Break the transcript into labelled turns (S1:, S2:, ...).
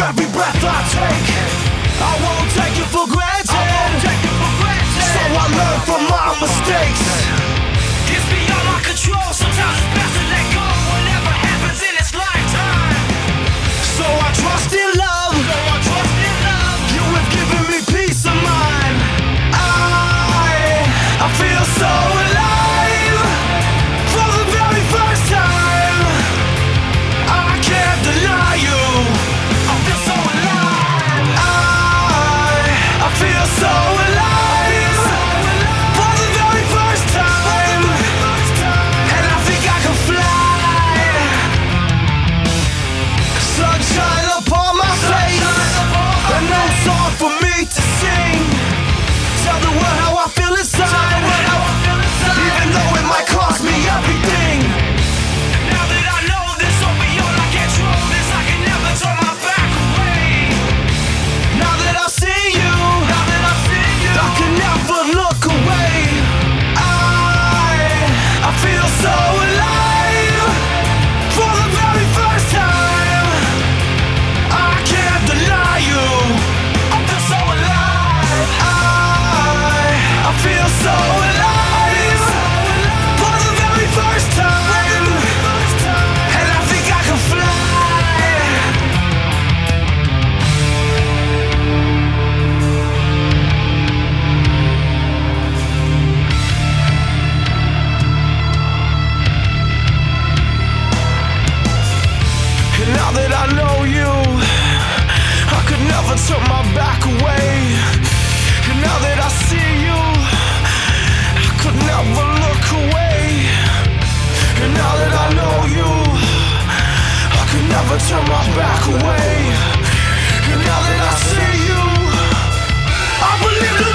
S1: every breath I take. I won't take it for granted. So I learn from my mistakes. It's beyond my control. Sometimes it's best to let go. Whatever happens in its lifetime. So I trust in love. You have given me peace of mind. I feel so alive for the very first time. I can't deny you. I feel so alive. I feel so alive for the very first time. And I think I can fly. Sunshine upon my face. A new song for me to sing. Tell the world how I feel inside. Even though it might cost me everything. Now that I know this will be all I control this, I can never turn my back away. Now that I see you, I can never look away. I feel so alive for the very first time. I can't deny you. I feel so alive. I feel so alive for the very first time. And I think I can fly. And now that I know you, I could never turn my back away. And now that I see you, I could never look away. And now that I know you, I could never turn my back away. And now that I see you, I believe in